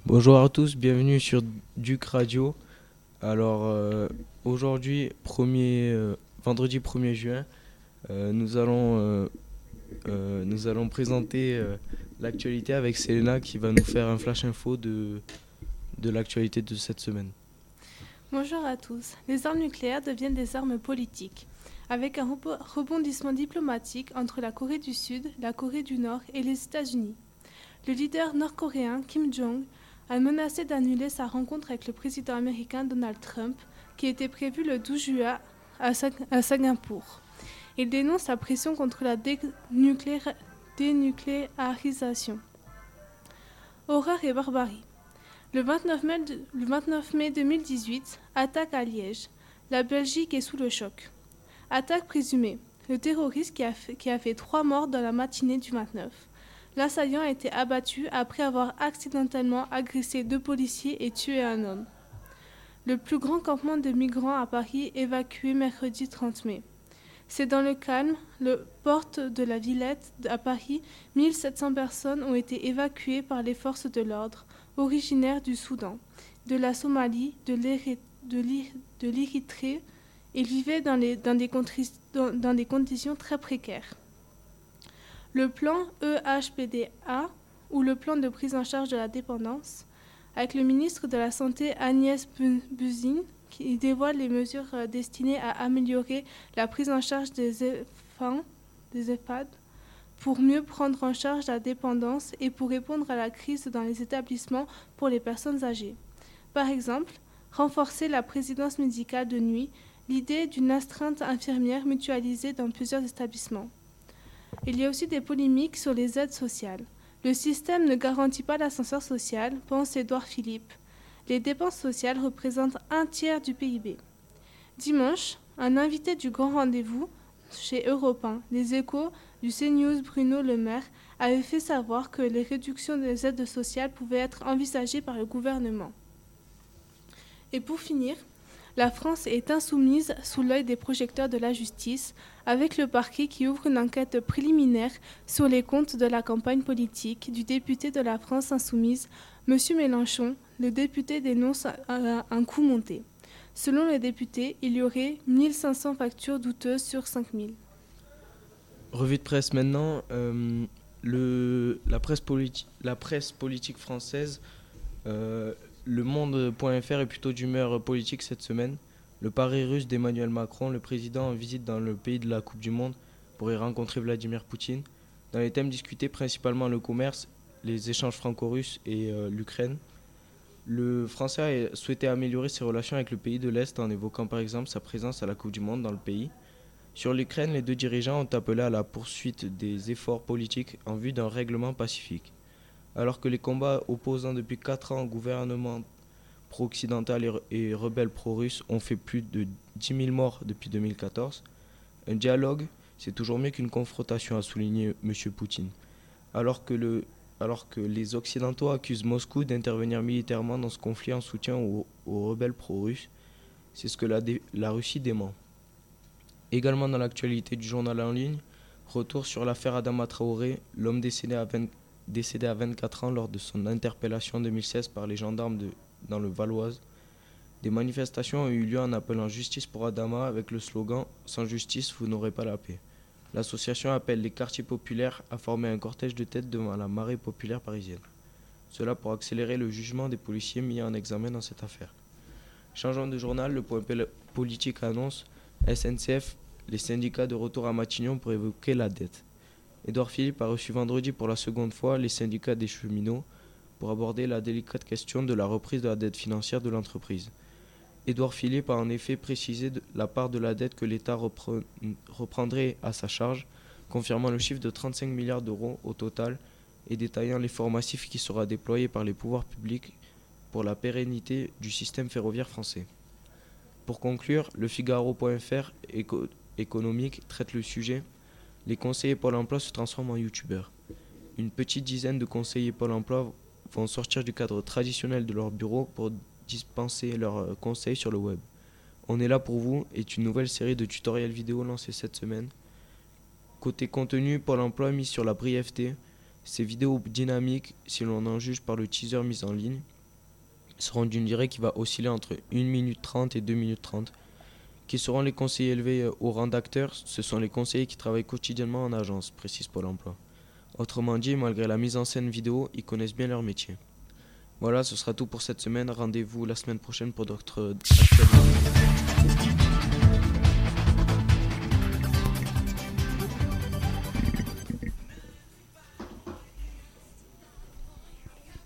Bonjour à tous, bienvenue sur Duc Radio. Alors aujourd'hui, vendredi 1er juin, nous allons présenter l'actualité avec Selena qui va nous faire un flash info de l'actualité de cette semaine. Bonjour à tous. Les armes nucléaires deviennent des armes politiques, avec un rebondissement diplomatique entre la Corée du Sud, la Corée du Nord et les États-Unis. Le leader nord-coréen Kim Jong a menacé d'annuler sa rencontre avec le président américain Donald Trump, qui était prévue le 12 juin à Singapour. Il dénonce la pression contre la dénucléarisation. Horreur et barbarie. Le 29 mai 2018, attaque à Liège. La Belgique est sous le choc. Attaque présumée. Le terroriste qui a fait 3 morts dans la matinée du 29. L'assaillant a été abattu après avoir accidentellement agressé 2 policiers et tué un homme. Le plus grand campement de migrants à Paris évacué mercredi 30 mai. C'est dans le calme, le porte de la Villette à Paris, 1700 personnes ont été évacuées par les forces de l'ordre, originaires du Soudan, de la Somalie, de l'Érythrée. Ils vivaient dans des conditions très précaires. Le plan EHPDA, ou le plan de prise en charge de la dépendance, avec le ministre de la Santé Agnès Buzyn, qui dévoile les mesures destinées à améliorer la prise en charge des EHPAD pour mieux prendre en charge la dépendance et pour répondre à la crise dans les établissements pour les personnes âgées. Par exemple, renforcer la présidence médicale de nuit, l'idée d'une astreinte infirmière mutualisée dans plusieurs établissements. Il y a aussi des polémiques sur les aides sociales. Le système ne garantit pas l'ascenseur social, pense Édouard Philippe. Les dépenses sociales représentent 1/3 du PIB. Dimanche, un invité du grand rendez-vous chez Europe 1, Les Échos du CNews Bruno Le Maire avait fait savoir que les réductions des aides sociales pouvaient être envisagées par le gouvernement. Et pour finir, la France est insoumise sous l'œil des projecteurs de la justice, avec le parquet qui ouvre une enquête préliminaire sur les comptes de la campagne politique du député de la France insoumise, M. Mélenchon. Le député dénonce un coût monté. Selon le député, il y aurait 1500 factures douteuses sur 5000. Revue de presse maintenant, la presse politique française, le monde.fr est plutôt d'humeur politique cette semaine. Le pari russe d'Emmanuel Macron, le président en visite dans le pays de la Coupe du Monde pour y rencontrer Vladimir Poutine. Dans les thèmes discutés, principalement le commerce, les échanges franco-russes et l'Ukraine. Le Français a souhaité améliorer ses relations avec le pays de l'Est en évoquant par exemple sa présence à la Coupe du Monde dans le pays. Sur l'Ukraine, les deux dirigeants ont appelé à la poursuite des efforts politiques en vue d'un règlement pacifique. Alors que les combats opposant depuis 4 ans au gouvernement pro-occidental et rebelles pro-russes ont fait plus de 10 000 morts depuis 2014, un dialogue, c'est toujours mieux qu'une confrontation, a souligné M. Poutine. Alors que les Occidentaux accusent Moscou d'intervenir militairement dans ce conflit en soutien aux rebelles pro-russes, c'est ce que la Russie dément. Également dans l'actualité du journal en ligne, retour sur l'affaire Adama Traoré, l'homme décédé à 24 ans lors de son interpellation en 2016 par les gendarmes dans le Valoise. Des manifestations ont eu lieu en appelant justice pour Adama avec le slogan « Sans justice, vous n'aurez pas la paix ». L'association appelle les quartiers populaires à former un cortège de tête devant la marée populaire parisienne. Cela pour accélérer le jugement des policiers mis en examen dans cette affaire. Changeant de journal, le point politique annonce SNCF, les syndicats de retour à Matignon pour évoquer la dette. Édouard Philippe a reçu vendredi pour la seconde fois les syndicats des cheminots pour aborder la délicate question de la reprise de la dette financière de l'entreprise. Édouard Philippe a en effet précisé la part de la dette que l'État reprendrait à sa charge, confirmant le chiffre de 35 milliards d'euros au total et détaillant l'effort massif qui sera déployé par les pouvoirs publics pour la pérennité du système ferroviaire français. Pour conclure, le Figaro.fr économique traite le sujet. Les conseillers Pôle emploi se transforment en youtubeurs. Une petite dizaine de conseillers Pôle emploi vont sortir du cadre traditionnel de leur bureau pour dispenser leurs conseils sur le web. On est là pour vous est une nouvelle série de tutoriels vidéo lancée cette semaine. Côté contenu, Pôle emploi mise sur la brièveté. Ces vidéos dynamiques, si l'on en juge par le teaser mis en ligne, seront d'une durée qui va osciller entre 1 minute 30 et 2 minutes 30. Qui seront les conseillers élevés au rang d'acteurs? Ce sont les conseillers qui travaillent quotidiennement en agence, précise Pôle emploi. Autrement dit, malgré la mise en scène vidéo, ils connaissent bien leur métier. Voilà, ce sera tout pour cette semaine. Rendez-vous la semaine prochaine pour d'autres actualités.